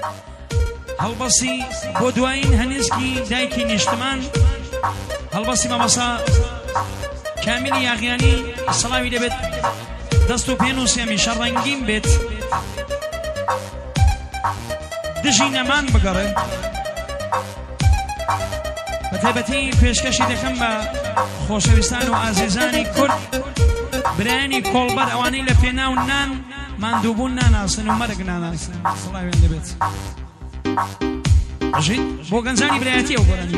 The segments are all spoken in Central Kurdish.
هەڵبەسی بۆ دوایین هەنێزکی دایکی نیشتمان هەڵبەسی مامەسا کامیلی یاغیانی سەڵاوی دەبێت دەست و پێن و سێمیشە ڕەنگین بێت دژی نەمان بگەڕێ بە تایبەتی پێشکەشی دەکەم بە خۆشەویستان و ئازیزانی کورد برایانی کۆڵبەر ئەوانەی لە پێناو نان ماندووبوون ناناسن و مەرگ ناناسن سەڵاویان دەبێت ژیت بۆ گەنجانی برایەتی ئەو گۆرانی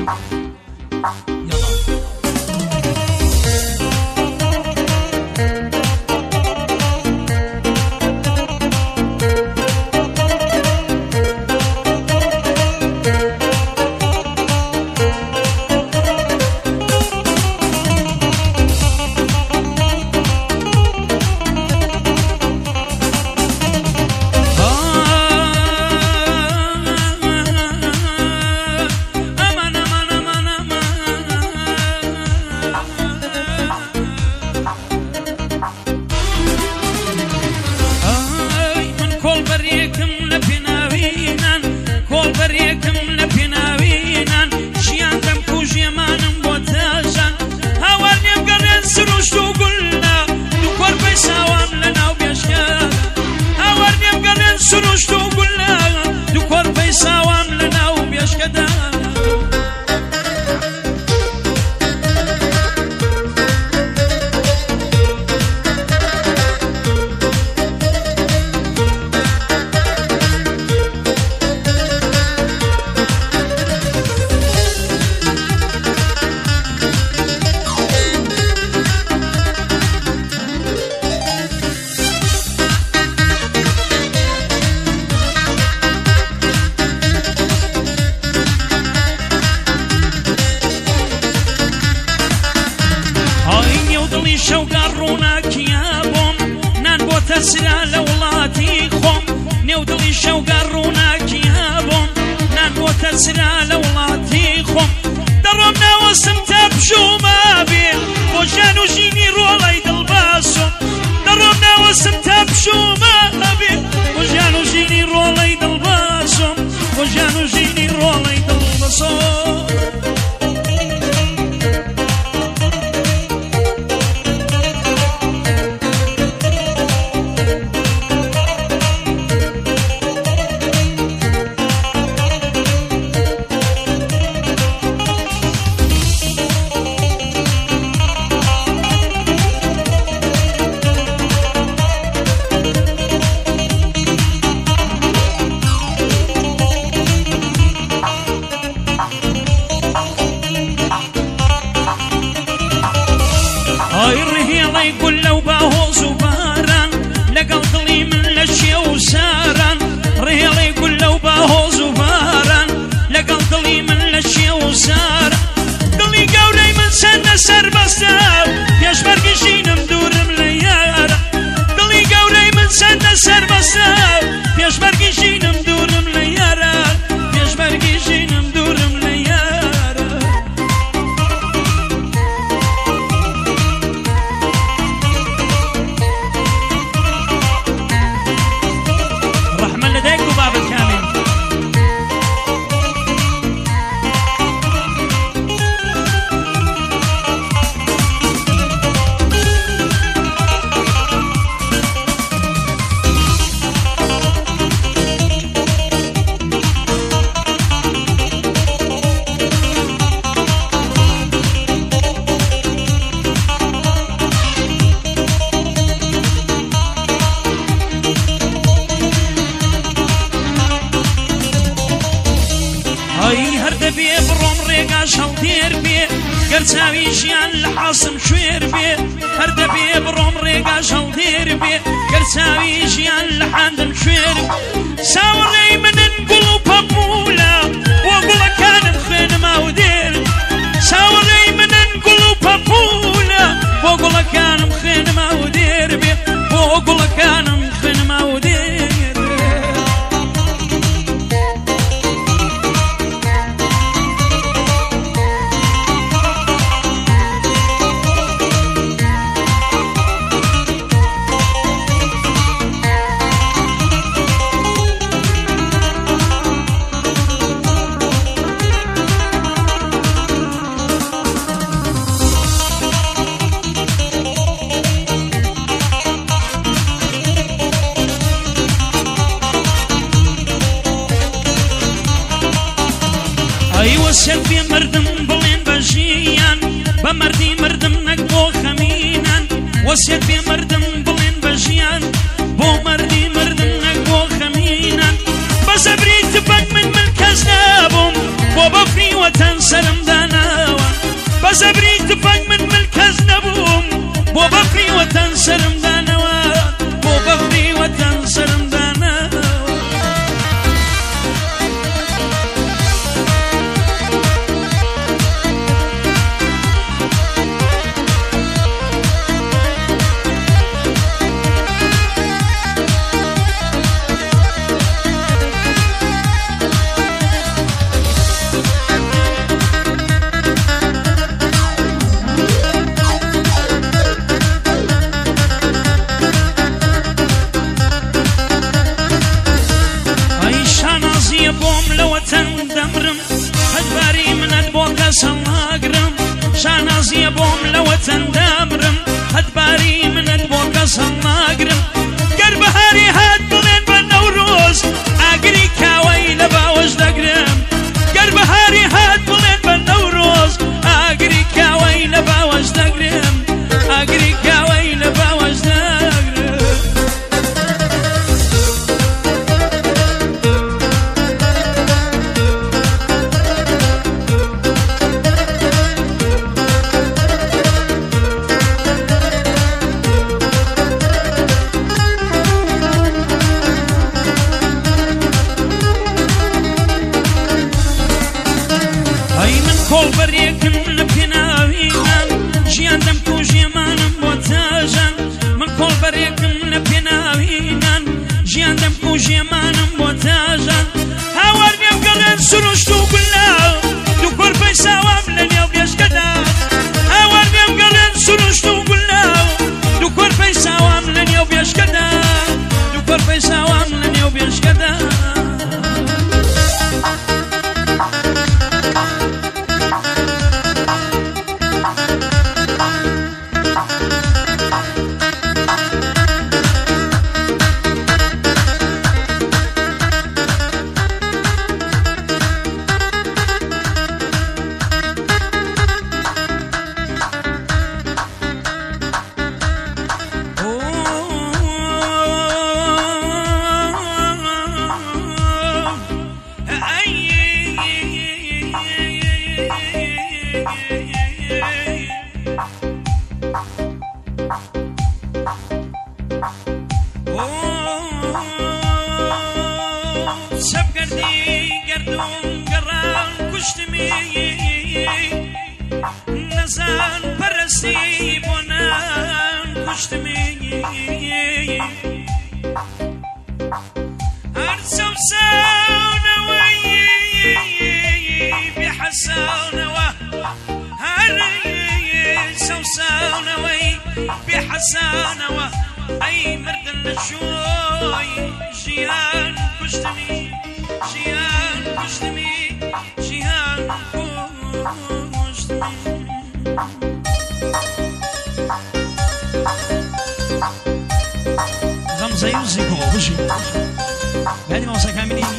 وەسیەت بێ مردم بڵێن بە ژیان بە مەردی مردم نەک بۆ خەمینان وەسیەت بێ مردم بڵێن بە ژیان بۆ مەردی مردم نەک بۆ خەمینان بە زەبری تفەک من کەس نەبووم بۆ بەفری وەتەن سەرم داناوە بە زەبری تفەک من کەس نەبووم بۆ بەفری وەتەن سەرم دانەوە بۆ بەفری وەتەن سەرم داناوە بۆم لەوە چەند دەمرم هەجباری منەت بۆ کەسم ناگرم شانازیە بۆم لەوە چەند دەمرم هەجباری منەت بۆ کەسم ناگرم گەر بەهاری هات بڵێن بە نەورۆز ئاگری کاوەی لە باوەش دەگرم گەر بەهاری هات بڵێن بە نەورۆز ئاگری کاوەی لە باوەش دەگرم ئاگری کاوەی لە باوەش دەگرم کۆڵبەرێکم لە پێناوینان ژیان دەمکە و ژێمانم بۆ تاژان من کۆڵبەرێکم لە پێناوینان ژیان دەمکە و ژێمانم بۆ تاژان هاوار لێم گەڕێن سروشت و گولاو دوو کۆرپەی ساوام لە نێو بێشکەدا هاوار لێم گەڕێن سروشت و گولاو دوو کۆرپەی ساوام لە نێو بێشکەدا دوو کۆرپەی ساوام لە نێو بێشکەدا نەزان پەرستی بۆ نان کوشتمی هەر سەوساونەوەی بێحەساونەوە هەر سەوساونەوەی بێحەسانەوە ئەی مردن لە شۆی ژیان کوشتمی ژیان کوشتمی ژیان غەمزەی و زیبۆ بژی بەنی ماوسەکان بینین